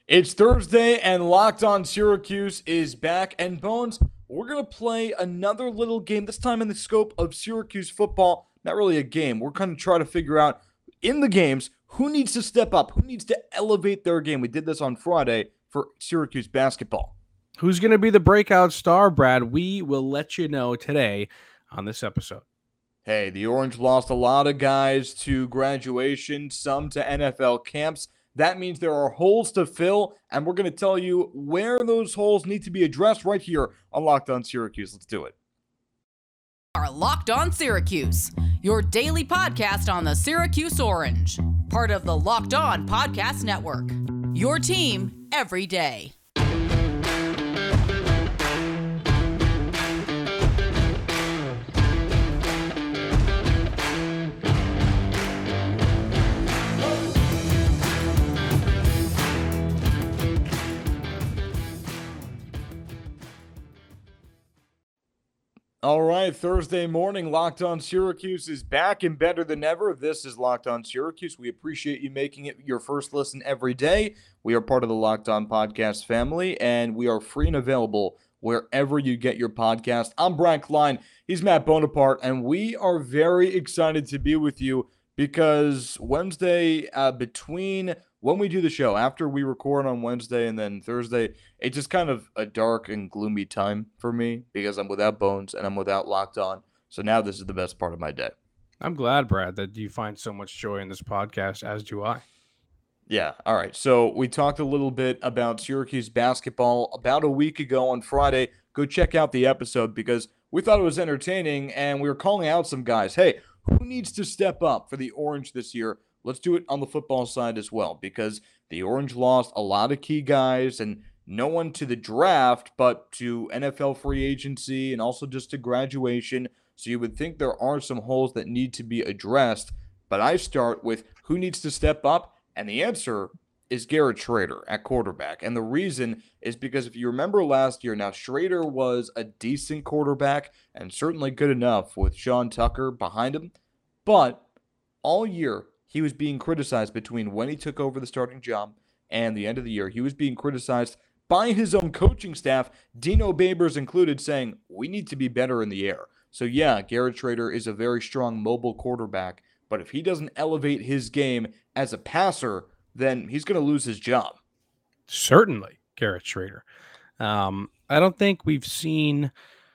It's Thursday, and Locked On Syracuse is back. And Bones, we're going to play another little game, this time in the scope of Syracuse football. Not really a game. We're kind of trying to figure out in the games who needs to step up, who needs to elevate their game. We did this on Friday for Syracuse basketball. Who's going to be the breakout star, Brad? We will let you know today on this episode. Hey, the Orange lost a lot of guys to graduation, some to NFL camps. That means there are holes to fill, and we're going to tell you where those holes need to be addressed right here on Locked On Syracuse. Let's do it. Are Locked On Syracuse, your daily podcast on the Syracuse Orange, part of the Locked On Podcast Network. Your team every day. All right, Thursday morning, Locked On Syracuse is back and better than ever. This is Locked On Syracuse. We appreciate you making it your first listen every day. We are part of the Locked On Podcast family, and we are free and available wherever you get your podcast. I'm Brian Klein. He's Matt Bonaparte, and we are very excited to be with you because Wednesday, between when we do the show, after we record on Wednesday and then Thursday, it's just kind of a dark and gloomy time for me because I'm without Bones and I'm without Locked On. So now this is the best part of my day. I'm glad, Brad, that you find so much joy in this podcast, as do I. Yeah, all right. So we talked a little bit about Syracuse basketball about a week ago on Friday. Go check out the episode because we thought it was entertaining and we were calling out some guys. Hey, who needs to step up for the Orange this year? Let's do it on the football side as well because the Orange lost a lot of key guys and no one to the draft, but to NFL free agency and also just to graduation. So you would think there are some holes that need to be addressed. But I start with who needs to step up, and the answer is Garrett Shrader at quarterback. And the reason is because if you remember last year, now Shrader was a decent quarterback and certainly good enough with Sean Tucker behind him. But all year, he was being criticized between when he took over the starting job and the end of the year. He was being criticized by his own coaching staff, Dino Babers included, saying, we need to be better in the air. So yeah, Garrett Shrader is a very strong mobile quarterback, but if he doesn't elevate his game as a passer, then he's going to lose his job. Certainly, Garrett Shrader. I don't think we've seen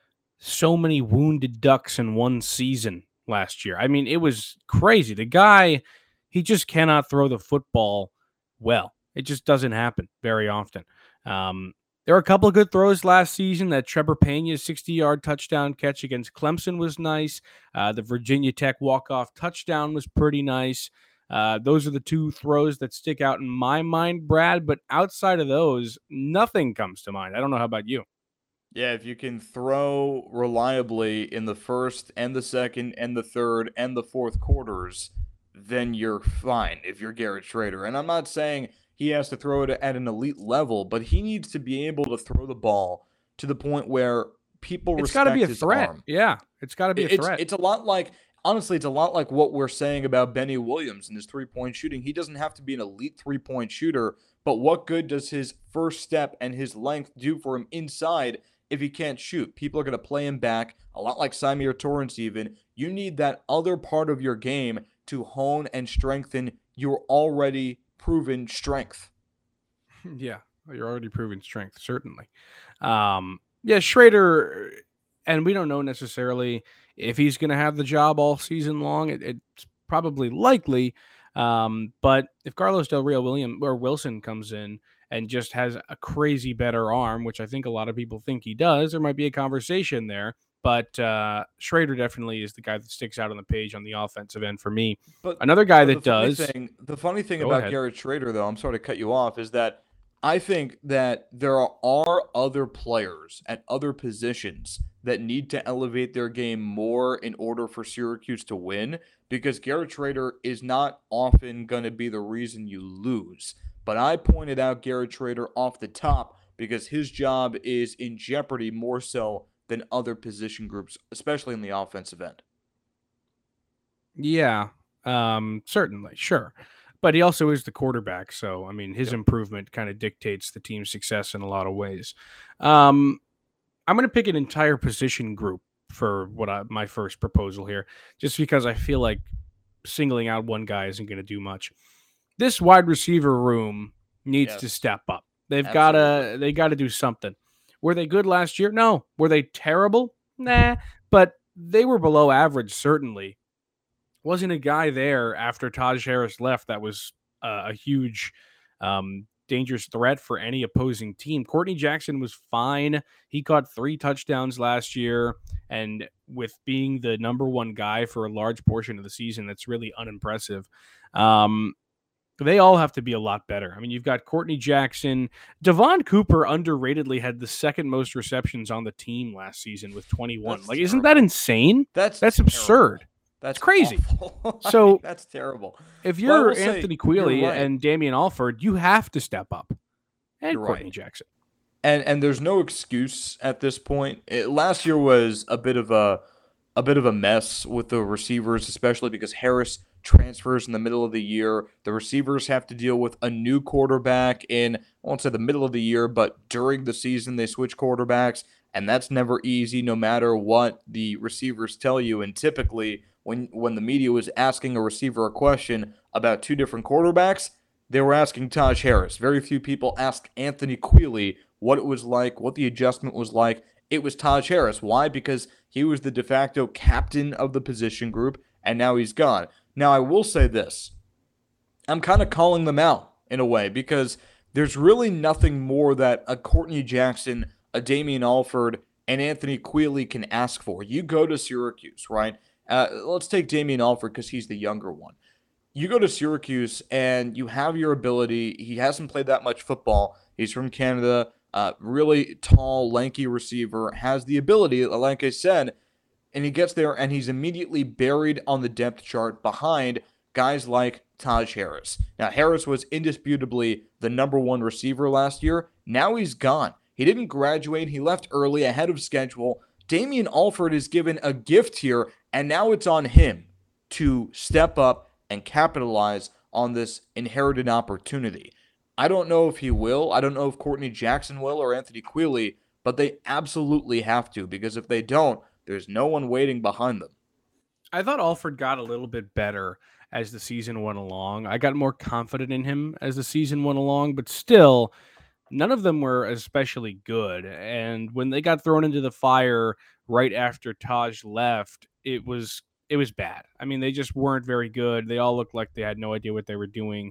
so many wounded ducks in one season last year. I mean, it was crazy. The guy, he just cannot throw the football well. It just doesn't happen very often. There were a couple of good throws last season. That Trevor Pena's 60-yard touchdown catch against Clemson was nice. The Virginia Tech walk-off touchdown was pretty nice. Those are the two throws that stick out in my mind, Brad. But outside of those, nothing comes to mind. I don't know how about you. Yeah, if you can throw reliably in the first and the second and the third and the fourth quarters, then you're fine if you're Garrett Shrader. And I'm not saying he has to throw it at an elite level, but he needs to be able to throw the ball to the point where people respect his arm. It's got to be a threat. Yeah, it's got to be a threat. It's a lot like, honestly, it's a lot like what we're saying about Benny Williams and his three-point shooting. He doesn't have to be an elite three-point shooter, but what good does his first step and his length do for him inside if he can't shoot? People are going to play him back, a lot like Symir Torrance even. You need that other part of your game to hone and strengthen your already proven strength. Yeah, you're already proven strength, certainly. Yeah, Shrader, and we don't know necessarily if he's going to have the job all season long. It's probably likely. But if Carlos Del Rio Wilson comes in and just has a crazy better arm, which I think a lot of people think he does, there might be a conversation there. But Shrader definitely is the guy that sticks out on the page on the offensive end for me. But another guy that does. The funny thing about Garrett Shrader, though, I'm sorry to cut you off, is that I think that there are other players at other positions that need to elevate their game more in order for Syracuse to win, because Garrett Shrader is not often going to be the reason you lose. But I pointed out Garrett Shrader off the top because his job is in jeopardy more so than other position groups, especially in the offensive end. Yeah, certainly, sure. But he also is the quarterback. So, I mean, his Yep. improvement kind of dictates the team's success in a lot of ways. I'm going to pick an entire position group for my first proposal here, just because I feel like singling out one guy isn't going to do much. This wide receiver room needs to Yes. step up. They Absolutely. got to do something. Were they good last year? No. Were they terrible? Nah. But they were below average, certainly. Wasn't a guy there after Taj Harris left that was a huge, dangerous threat for any opposing team. Courtney Jackson was fine. He caught 3 touchdowns last year, and with being the number one guy for a large portion of the season, that's really unimpressive. They all have to be a lot better. I mean, you've got Courtney Jackson. Devon Cooper underratedly had the second most receptions on the team last season with 21. That's Like, isn't that terrible. insane? That's That's terrible. absurd. That's crazy. awful. I So- mean, that's terrible. If Well, I you're will say, Anthony you're Quealy right. and Damian Alford, you have to step up. And You're Courtney right. Jackson. And there's no excuse at this point. Last year was a bit of a mess with the receivers, especially because Harris transfers in the middle of the year. The receivers have to deal with a new quarterback in, I won't say the middle of the year, but during the season they switch quarterbacks, and that's never easy no matter what the receivers tell you. And typically when the media was asking a receiver a question about 2 different quarterbacks, they were asking Taj Harris. Very few people asked Anthony Quealy what it was like, what the adjustment was like. It was Taj Harris. Why? Because he was the de facto captain of the position group, and now he's gone. Now, I will say this. I'm kind of calling them out in a way because there's really nothing more that a Courtney Jackson, a Damian Alford, and Anthony Quealy can ask for. You go to Syracuse, right? Let's take Damian Alford because he's the younger one. You go to Syracuse and you have your ability. He hasn't played that much football. He's from Canada. Really tall, lanky receiver. Has the ability, like I said, and he gets there and he's immediately buried on the depth chart behind guys like Taj Harris. Now, Harris was indisputably the number 1 receiver last year. Now he's gone. He didn't graduate. He left early, ahead of schedule. Damian Alford is given a gift here, and now it's on him to step up and capitalize on this inherited opportunity. I don't know if he will. I don't know if Courtney Jackson will or Anthony Quealy, but they absolutely have to, because if they don't, there's no one waiting behind them. I thought Alford got a little bit better as the season went along. I got more confident in him as the season went along, but still, none of them were especially good. And when they got thrown into the fire right after Taj left, it was bad. I mean, they just weren't very good. They all looked like they had no idea what they were doing.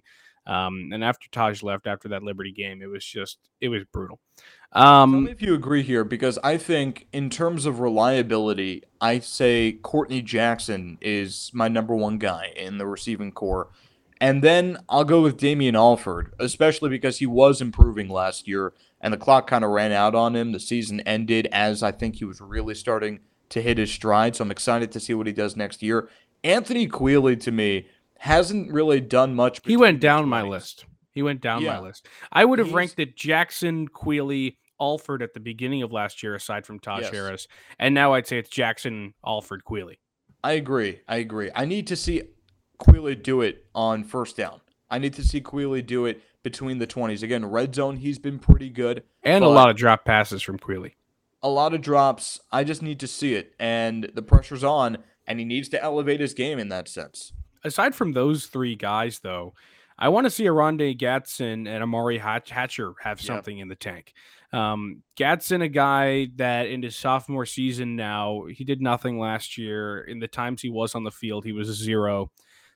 And after Taj left, after that Liberty game, it was brutal. Tell me if you agree here, because I think in terms of reliability, I say Courtney Jackson is my number 1 guy in the receiving core. And then I'll go with Damian Alford, especially because he was improving last year and the clock kind of ran out on him. The season ended as I think he was really starting to hit his stride, so I'm excited to see what he does next year. Anthony Quealy, to me, hasn't really done much. He went between the down my 20s. list. He went down Yeah. my list. I would have He's- ranked it Jackson, Quealy, Alford at the beginning of last year, aside from Taj Yes. Harris. And now I'd say it's Jackson, Alford, Quealy. I agree. I need to see Quealy do it on first down. I need to see Quealy do it between the 20s. Again, red zone, he's been pretty good. And a but lot of drop passes from Quealy. a lot of drops. I just need to see it. And the pressure's on, and he needs to elevate his game in that sense. Aside from those 3 guys, though, I want to see Aronde Gatson and Amari Hatcher have Yep. something in the tank. Gatson, a guy that in his sophomore season now, he did nothing last year. In the times he was on the field, he was a 0.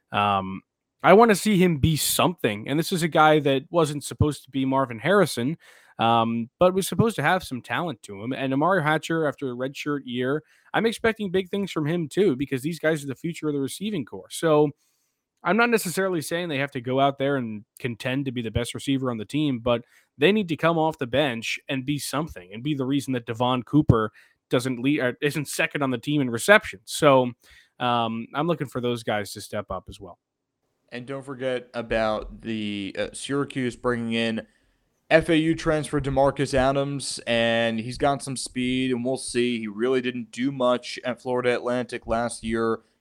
I want to see him be something. And this is a guy that wasn't supposed to be Marvin Harrison, but was supposed to have some talent to him. And Amari Hatcher, after a redshirt year, I'm expecting big things from him too, because these guys are the future of the receiving corps. So I'm not necessarily saying they have to go out there and contend to be the best receiver on the team, but they need to come off the bench and be something and be the reason that Devon Cooper isn't second on the team in reception. So I'm looking for those guys to step up as well. And don't forget about the Syracuse bringing in FAU transfer DeMarcus Adams, and he's got some speed, and we'll see. He really didn't do much at Florida Atlantic last year.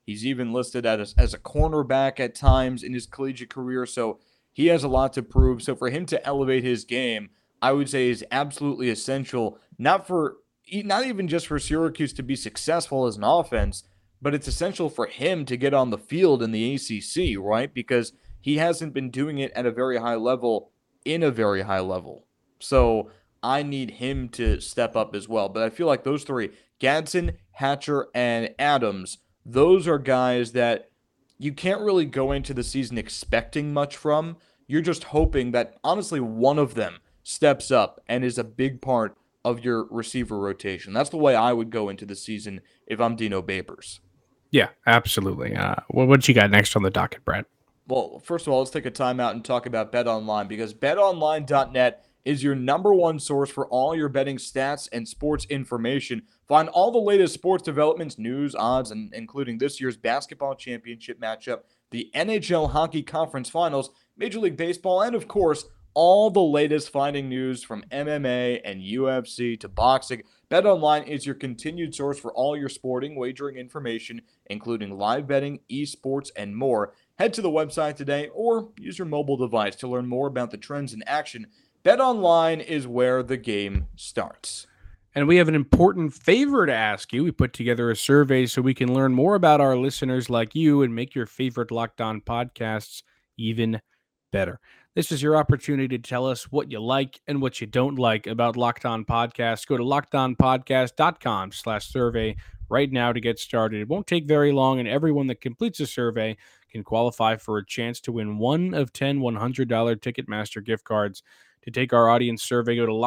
He's even listed as a cornerback at times in his collegiate career, so he has a lot to prove. So for him to elevate his game, I would say is absolutely essential, not even just for Syracuse to be successful as an offense, but it's essential for him to get on the field in the ACC, right? Because he hasn't been doing it at a very high level in a very high level. So I need him to step up as well. But I feel like those three, Gadsden, Hatcher, and Adams, those are guys that you can't really go into the season expecting much from. You're just hoping that, honestly, one of them steps up and is a big part of your receiver rotation. That's the way I would go into the season if I'm Dino Babers. Yeah, absolutely. What you got next on the docket, Brad? Well, first of all, let's take a timeout and talk about BetOnline, because betonline.net is your number one source for all your betting stats and sports information. Find all the latest sports developments, news, odds, and including this year's basketball championship matchup, the NHL Hockey Conference Finals, Major League Baseball, and of course, all the latest fighting news from MMA and UFC to boxing. BetOnline is your continued source for all your sporting wagering information, including live betting, esports, and more. Head to the website today or use your mobile device to learn more about the trends in action. BetOnline is where the game starts. And we have an important favor to ask you. We put together a survey so we can learn more about our listeners like you and make your favorite Locked On podcasts even better. This is your opportunity to tell us what you like and what you don't like about Locked On Podcasts. Go to lockedonpodcast.com/survey right now to get started. It won't take very long, and everyone that completes the survey can qualify for a chance to win one of 10 $100 Ticketmaster gift cards. To take our audience survey, go to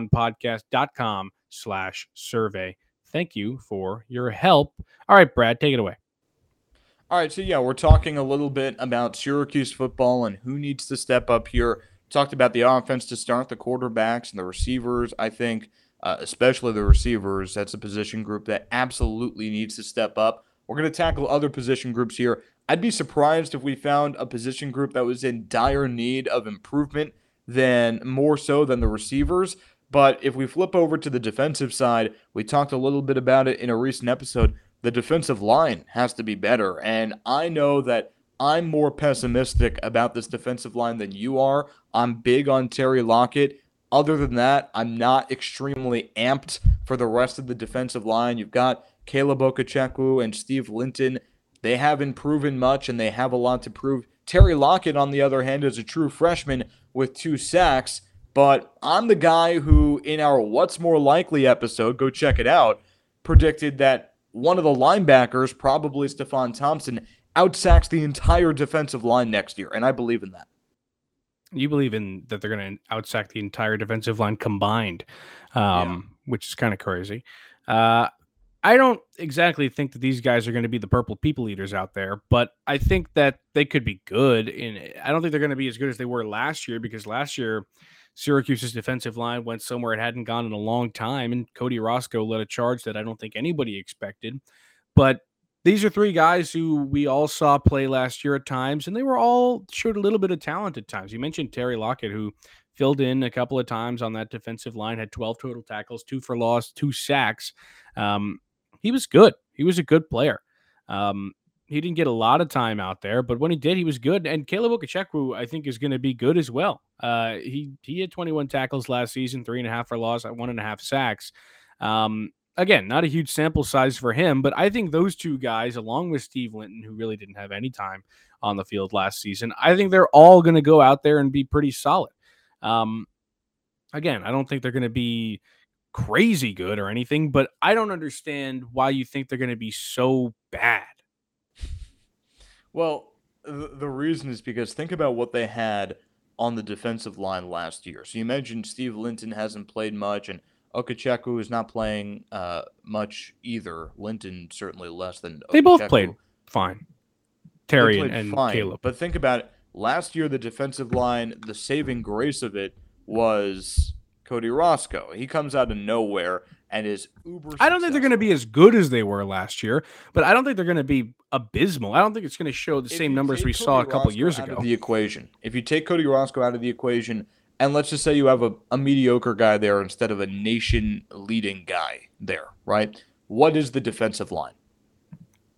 lockedonpodcast.com/survey. Thank you for your help. All right, Brad, take it away. All right, so yeah, we're talking a little bit about Syracuse football and who needs to step up here. Talked about the offense to start, the quarterbacks and the receivers. I think, especially the receivers, that's a position group that absolutely needs to step up. We're going to tackle other position groups here. I'd be surprised if we found a position group that was in dire need of improvement more so than the receivers. But if we flip over to the defensive side, we talked a little bit about it in a recent episode. The defensive line has to be better, and I know that I'm more pessimistic about this defensive line than you are. I'm big on Terry Lockett. Other than that, I'm not extremely amped for the rest of the defensive line. You've got Caleb Okechukwu and Steve Linton. They haven't proven much, and they have a lot to prove. Terry Lockett, on the other hand, is a true freshman with 2 sacks, but I'm the guy who, in our What's More Likely episode, go check it out, predicted that one of the linebackers, probably Stephon Thompson, outsacks the entire defensive line next year, and I believe in that. You believe in that they're going to outsack the entire defensive line combined, which is kind of crazy. I don't exactly think that these guys are going to be the purple people eaters out there, but I think that they could be good. I don't think they're going to be as good as they were last year, because last year Syracuse's defensive line went somewhere it hadn't gone in a long time, and Cody Roscoe led a charge that I don't think anybody expected. But these are 3 guys who we all saw play last year at times, and they were all showed a little bit of talent at times. You mentioned Terry Lockett, who filled in a couple of times on that defensive line, had 12 total tackles, 2 for loss, 2 sacks. He was good. He was a good player. He didn't get a lot of time out there, but when he did, he was good. And Caleb Okechukwu, I think, is going to be good as well. He had 21 tackles last season, 3.5 for loss, 1.5 sacks. Again, not a huge sample size for him, but I think those 2 guys, along with Steve Linton, who really didn't have any time on the field last season, I think they're all going to go out there and be pretty solid. Again, I don't think they're going to be crazy good or anything, but I don't understand why you think they're going to be so bad. Well, the reason is because think about what they had on the defensive line last year. So you mentioned Steve Linton hasn't played much, and Okechukwu is not playing much either. Linton certainly less than Okechukwu. They both played fine. Terry and fine, Caleb. But think about it. Last year, the defensive line, the saving grace of it was Cody Roscoe. He comes out of nowhere and is uber successful. I don't think they're going to be as good as they were last year, but I don't think they're going to be abysmal. I don't think it's going to show the same numbers we saw a couple years ago. If you take Cody Roscoe out of the equation, and let's just say you have a mediocre guy there instead of a nation-leading guy there, right? What is the defensive line?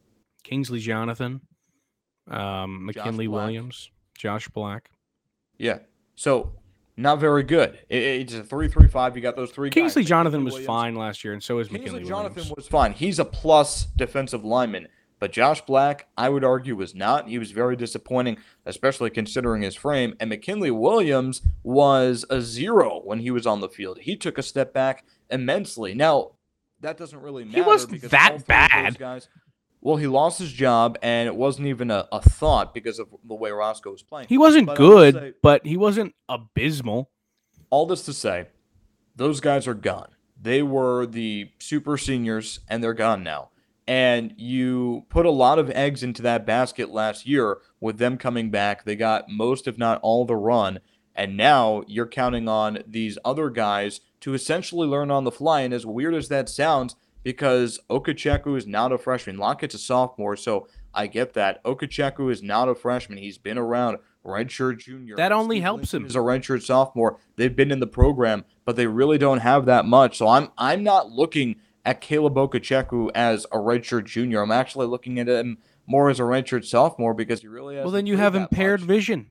Kingsley Jonathan, McKinley Black. Williams, Josh Black. Yeah. So not very good. It's a 3-3-5. You got those three Kingsley guys. Jonathan was Williams. fine last year, and so is Kingsley McKinley Jonathan Williams. was fine. He's a plus defensive lineman. But Josh Black, I would argue, was not. He was very disappointing, especially considering his frame. And McKinley Williams was a 0 when he was on the field. He took a step back immensely. Now, that doesn't really matter. He wasn't because that all three of bad. those guys, well, he lost his job, and it wasn't even a thought because of the way Roscoe was playing. He wasn't good, but he wasn't abysmal. All this to say, those guys are gone. They were the super seniors, and they're gone now. And you put a lot of eggs into that basket last year with them coming back. They got most, if not all, the run. And now you're counting on these other guys to essentially learn on the fly. And as weird as that sounds, because Okacheku is not a freshman. Lockett's a sophomore, so I get that. Okacheku is not a freshman. He's been around. Redshirt junior. That only Steve helps Linton him. Is a redshirt sophomore. They've been in the program, but they really don't have that much. So I'm not looking at Caleb Okacheku as a redshirt junior. I'm actually looking at him more as a redshirt sophomore because he really has. Well, then you have impaired vision.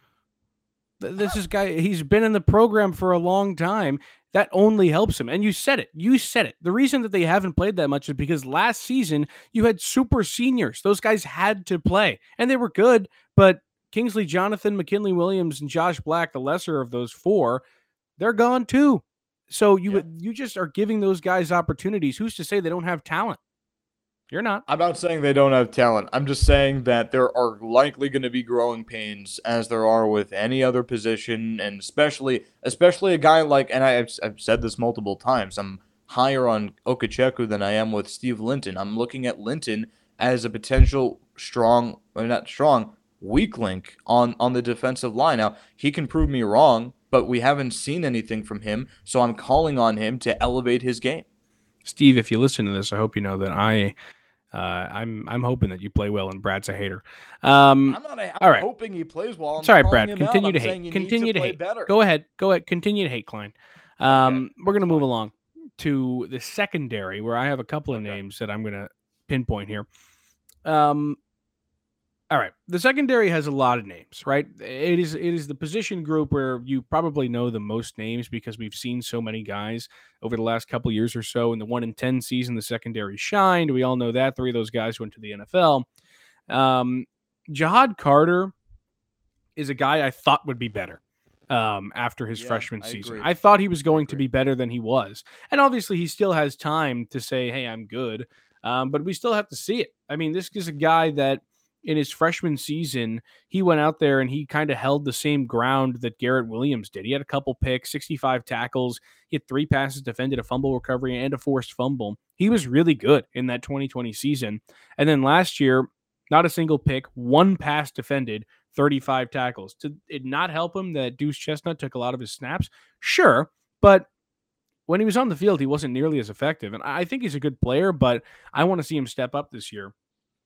This is guy. He's been in the program for a long time. That only helps him. And you said it. You said it. The reason that they haven't played that much is because last season you had super seniors. Those guys had to play, and they were good. But Kingsley Jonathan, McKinley Williams, and Josh Black, the lesser of those four, they're gone too. So you just are giving those guys opportunities. Who's to say they don't have talent? You're not. I'm not saying they don't have talent. I'm just saying that there are likely going to be growing pains as there are with any other position, and especially a guy like, and I've said this multiple times, I'm higher on Okacheku than I am with Steve Linton. I'm looking at Linton as a potential weak link on the defensive line. Now, he can prove me wrong, but we haven't seen anything from him, so I'm calling on him to elevate his game. Steve, if you listen to this, I hope you know that I'm hoping that you play well, and Brad's a hater. I'm all right. hoping he plays well. It's all right, Brad. Continue to hate. Continue to hate. Better. Go ahead. Continue to hate, Klein. We're going to move along to the secondary, where I have a couple of names that I'm going to pinpoint here. All right. The secondary has a lot of names, right? It is the position group where you probably know the most names because we've seen so many guys over the last couple of years or so. In the 1-10 season, the secondary shined. We all know that. 3 of those guys went to the NFL. Jahad Carter is a guy I thought would be better after his freshman season. I thought he was going to be better than he was. And obviously he still has time to say, hey, I'm good. But we still have to see it. I mean, this is a guy that in his freshman season, he went out there and he kind of held the same ground that Garrett Williams did. He had a couple picks, 65 tackles. He had 3 passes defended, a fumble recovery, and a forced fumble. He was really good in that 2020 season. And then last year, not a single pick, 1 pass defended, 35 tackles. Did it not help him that Deuce Chestnut took a lot of his snaps? Sure, but when he was on the field, he wasn't nearly as effective. And I think he's a good player, but I want to see him step up this year.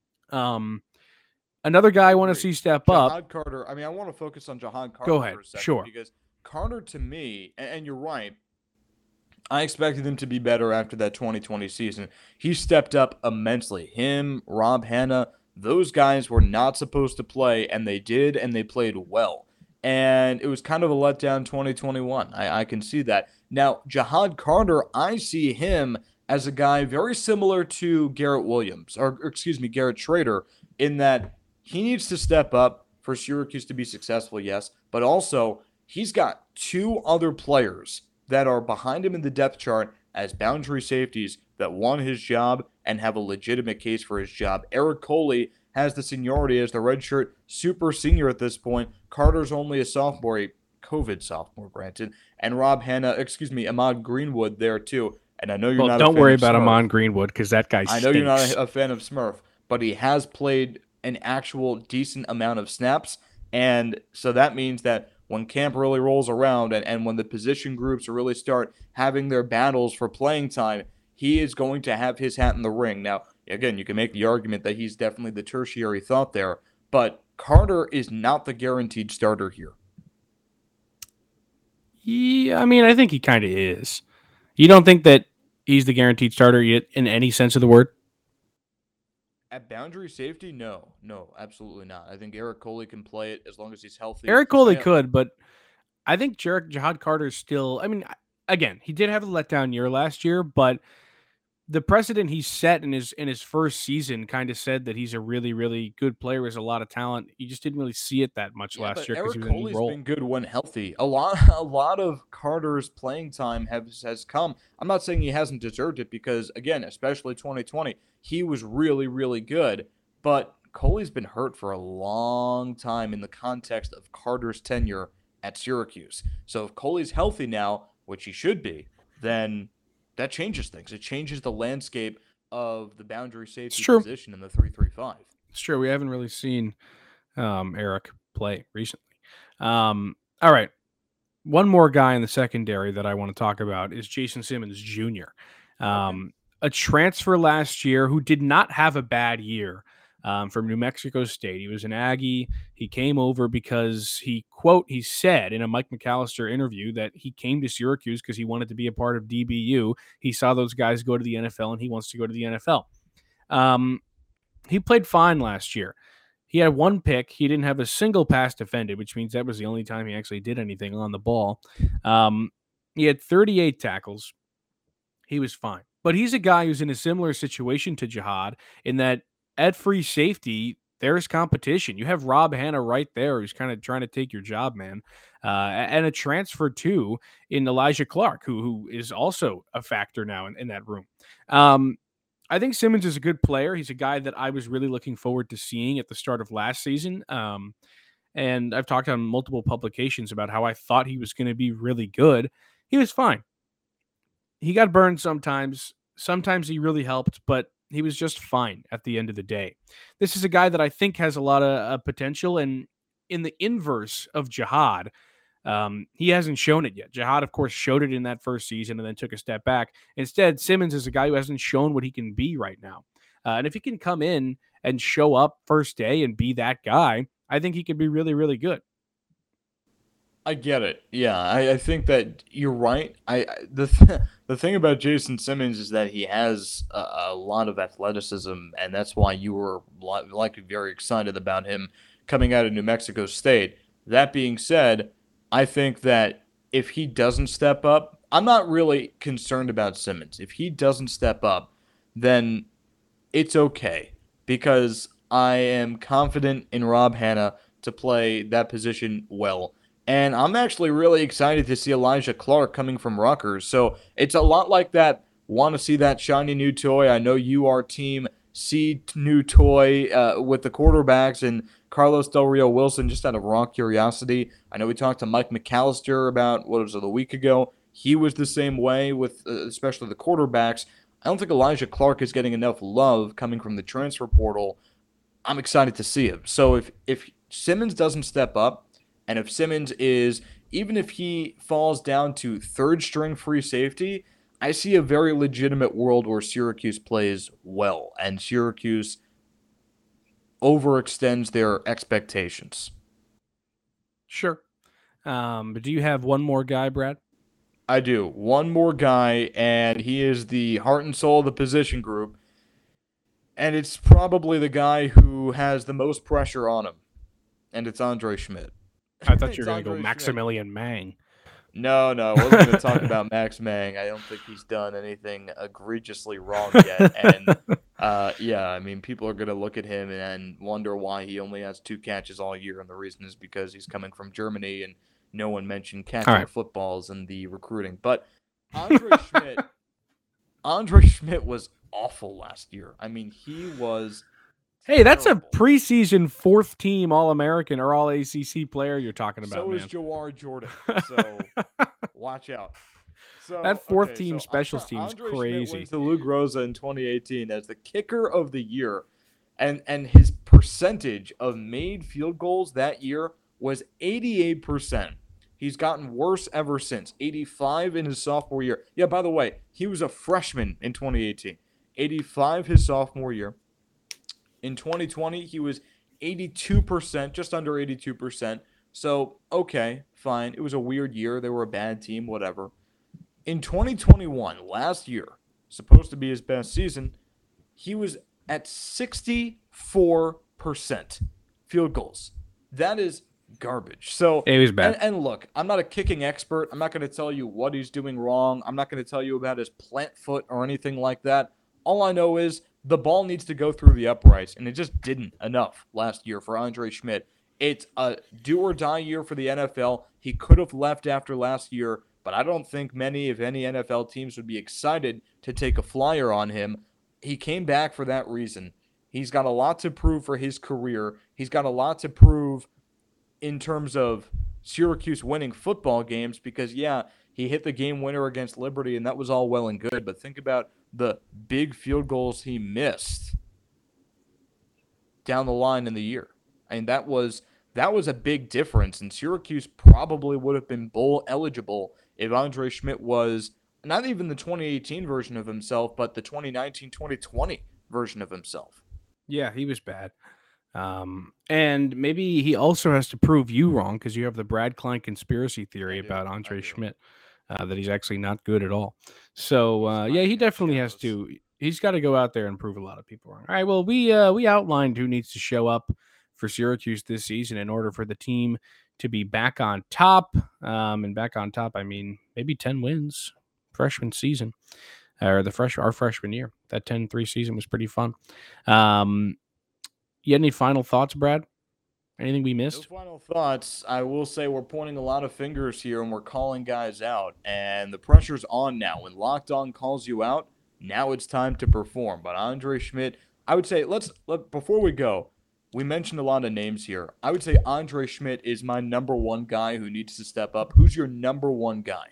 Another guy I want to see step up. Jahad Carter. I mean, I want to focus on Jahad Carter Go ahead. for a second. Sure. Because Carter, to me, and you're right, I expected him to be better after that 2020 season. He stepped up immensely. Him, Rob Hanna, those guys were not supposed to play, and they did, and they played well. And it was kind of a letdown 2021. I can see that. Now, Jahad Carter, I see him as a guy very similar to Garrett Williams, or Garrett Schrader, in that he needs to step up for Syracuse to be successful, yes, but also he's got 2 other players that are behind him in the depth chart as boundary safeties that won his job and have a legitimate case for his job. Eric Coley has the seniority as the redshirt super senior at this point. Carter's only a sophomore, a COVID sophomore, granted, and Rob Hanna, Ahmad Greenwood there too. And I know you're not. Don't worry about Ahmad Greenwood because that guy stinks. I know you're not a fan of Smurf, but he has played an actual decent amount of snaps, and so that means that when camp really rolls around and when the position groups really start having their battles for playing time, he is going to have his hat in the ring. Now, again, you can make the argument that he's definitely the tertiary thought there, but Carter is not the guaranteed starter here. Yeah, I mean, I think he kind of is. You don't think that he's the guaranteed starter yet in any sense of the word? At boundary safety, no, absolutely not. I think Eric Coley can play it as long as he's healthy. Eric Coley could, but I think Jahad Carter's still. I mean, again, he did have a letdown year last year, but the precedent he set in his first season kind of said that he's a really, really good player. Has a lot of talent. You just didn't really see it that much Yeah, last but year because he Eric was in a new Coley's role. been good when healthy. A lot of Carter's playing time has come. I'm not saying he hasn't deserved it because, again, especially 2020, he was really, really good. But Coley's been hurt for a long time in the context of Carter's tenure at Syracuse. So if Coley's healthy now, which he should be, then that changes things. It changes the landscape of the boundary safety true. position in the 3-3-5. It's true. We haven't really seen Eric play recently. All right. One more guy in the secondary that I want to talk about is Jason Simmons Jr. A transfer last year who did not have a bad year from New Mexico State. He was an Aggie. He came over because he said in a Mike McAllister interview that he came to Syracuse because he wanted to be a part of DBU. He saw those guys go to the NFL and he wants to go to the NFL. He played fine last year. He had one pick. He didn't have a single pass defended, which means that was the only time he actually did anything on the ball. He had 38 tackles. He was fine. But he's a guy who's in a similar situation to Jahad in that at free safety, there's competition. You have Rob Hanna right there who's kind of trying to take your job, man. And a transfer, too, in Elijah Clark, who is also a factor now in that room. I think Simmons is a good player. He's a guy that I was really looking forward to seeing at the start of last season. And I've talked on multiple publications about how I thought he was going to be really good. He was fine. He got burned sometimes. Sometimes he really helped, but he was just fine at the end of the day. This is a guy that I think has a lot of potential. And in the inverse of Jahad, he hasn't shown it yet. Jahad, of course, showed it in that first season and then took a step back. Instead, Simmons is a guy who hasn't shown what he can be right now. And if he can come in and show up first day and be that guy, I think he could be really, really good. I get it. Yeah, I think that you're right. The thing about Jason Simmons is that he has a lot of athleticism, and that's why you were likely very excited about him coming out of New Mexico State. That being said, I think that if he doesn't step up, I'm not really concerned about Simmons. If he doesn't step up, then it's okay because I am confident in Rob Hanna to play that position well. And I'm actually really excited to see Elijah Clark coming from Rutgers. So it's a lot like that. Want to see that shiny new toy. I know you are team see new toy with the quarterbacks and Carlos Del Rio Wilson, just out of raw curiosity. I know we talked to Mike McAllister about, a week ago? He was the same way with especially the quarterbacks. I don't think Elijah Clark is getting enough love coming from the transfer portal. I'm excited to see him. So if Simmons doesn't step up, and if Simmons is, even if he falls down to third string free safety, I see a very legitimate world where Syracuse plays well and Syracuse overextends their expectations. Sure. But do you have one more guy, Brad? I do. One more guy, and he is the heart and soul of the position group. And it's probably the guy who has the most pressure on him. And it's Andre Schmidt. I thought you were going to go Maximilian Mang. No, I wasn't going to talk about Max Mang. I don't think he's done anything egregiously wrong yet. And, I mean, people are going to look at him and wonder why he only has 2 catches all year. And the reason is because he's coming from Germany and no one mentioned catching footballs in the recruiting. But Andre Schmidt was awful last year. I mean, he was Hey, that's a preseason 4th team All-American or All-ACC player you're talking about, so man. is Jawar Jordan, so watch out. So, that 4th team specials team is Andre crazy. Schmidt wins the Lou Groza in 2018 as the kicker of the year, and his percentage of made field goals that year was 88%. He's gotten worse ever since. 85 in his sophomore year. Yeah, by the way, he was a freshman in 2018. 85 his sophomore year. In 2020, he was 82%, just under 82%. So, okay, fine. It was a weird year. They were a bad team, whatever. In 2021, last year, supposed to be his best season, he was at 64% field goals. That is garbage. So It was bad. And look, I'm not a kicking expert. I'm not going to tell you what he's doing wrong. I'm not going to tell you about his plant foot or anything like that. All I know is the ball needs to go through the uprights, and it just didn't enough last year for Andre Schmidt. It's a do or die year for the NFL. He could have left after last year, but I don't think many, if any, NFL teams would be excited to take a flyer on him. He came back for that reason. He's got a lot to prove for his career. He's got a lot to prove in terms of Syracuse winning football games because, yeah, he hit the game winner against Liberty, and that was all well and good. But think about the big field goals he missed down the line in the year. I mean, that was a big difference, and Syracuse probably would have been bowl eligible if Andre Schmidt was not even the 2018 version of himself, but the 2019-2020 version of himself. Yeah, he was bad. And maybe he also has to prove you wrong because you have the Brad Klein conspiracy theory about Andre Schmidt, that he's actually not good at all. So, yeah, he definitely has to. He's got to go out there and prove a lot of people wrong. All right, well, we outlined who needs to show up for Syracuse this season in order for the team to be back on top. And back on top, I mean, maybe 10 wins freshman season or our freshman year. That 10-3 season was pretty fun. You had any final thoughts, Brad? Anything we missed? No final thoughts. I will say we're pointing a lot of fingers here and we're calling guys out. And the pressure's on now. When Locked On calls you out, now it's time to perform. But Andre Schmidt, I would say, before we go, we mentioned a lot of names here. I would say Andre Schmidt is my number one guy who needs to step up. Who's your number one guy?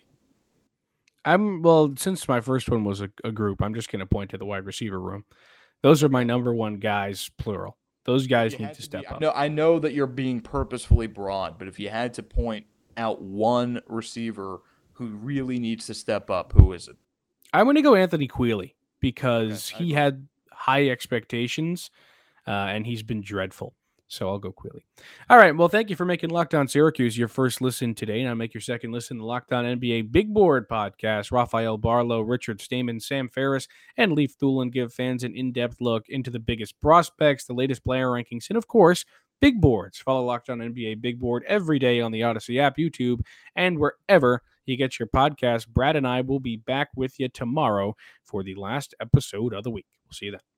Since my first one was a group, I'm just going to point to the wide receiver room. Those are my number one guys, plural. Those guys need to step up. No, I know that you're being purposefully broad, but if you had to point out one receiver who really needs to step up, who is it? I'm going to go Anthony Quealy because he had high expectations, and he's been dreadful. So I'll go Quealy. All right. Well, thank you for making Locked On Syracuse your first listen today. Now make your second listen to Locked On NBA Big Board podcast. Rafael Barlow, Richard Stamen, Sam Ferris, and Leif Thulin give fans an in-depth look into the biggest prospects, the latest player rankings, and of course, big boards. Follow Locked On NBA Big Board every day on the Odyssey app, YouTube, and wherever you get your podcast. Brad and I will be back with you tomorrow for the last episode of the week. We'll see you then.